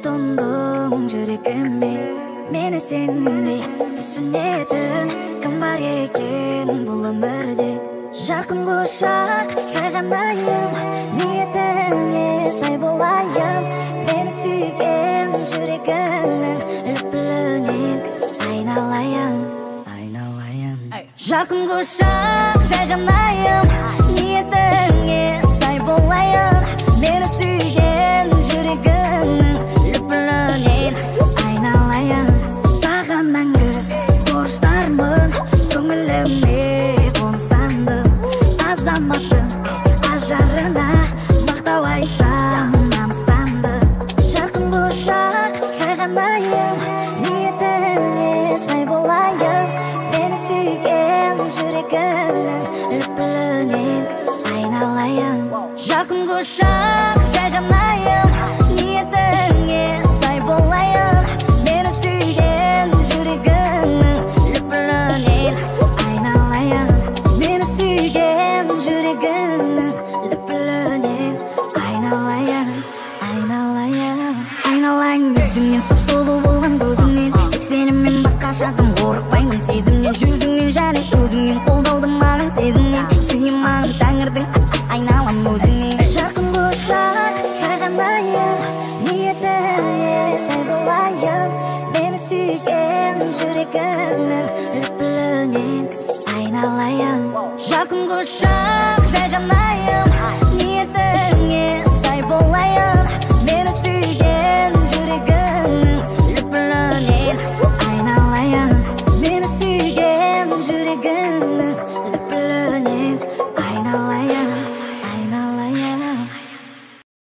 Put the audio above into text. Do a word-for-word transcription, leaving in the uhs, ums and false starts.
тұндың жүрегіме, мені сенбей түсінетін кім бар екен бұл өмірде. Жарқын құшақ жайғанайын, ниетіңе сай болайын. Мені сүйген жүрегіңнің лүпілінен айналайын, айналайын. Жарқын құшақ жайғанайын, ниетіңе сай болайын. Мені сүйген жүрегіңнің лүпілінен айналайын. Саған мәңгі борыштармын, көңіліме қоныстандым. Азаматтың ажарына мақтау айтсам намыстандым. Жарқын құшақ жайғанайын, ниетіңе сай болайын. Мені сүйген жүрегіңнің лүпілінен айналайын. Жарқын құшақ жайғанайын, ниетіңе сай болайын. Мені сүйген жүрегіңнің лүпілінен айналайын. Мені сүйген жүрегіңнің лүпілінен айналайын, айналайын. Айналайын өзіңнен, сұп-сұлу болған көзіңнен. Тек сенімен басқашадым, қорықпаймын сезімнен. Жүзіңнен және сөзіңнен, қолдауды маған сезімнен. Сүйемін тәңірдің айналам өзіңнен. Жарқын құшақ жайғанайын, ниетіңе сай болайын. Мені сүйген жүрегіңнің лүпілінен айналайын. Жарқын құшақ жайғанайын, ниетіңе сай болайын. Мені сүйген жүрегіңнің лүпілінен айналайын. Мені сүйген жүрегіңнің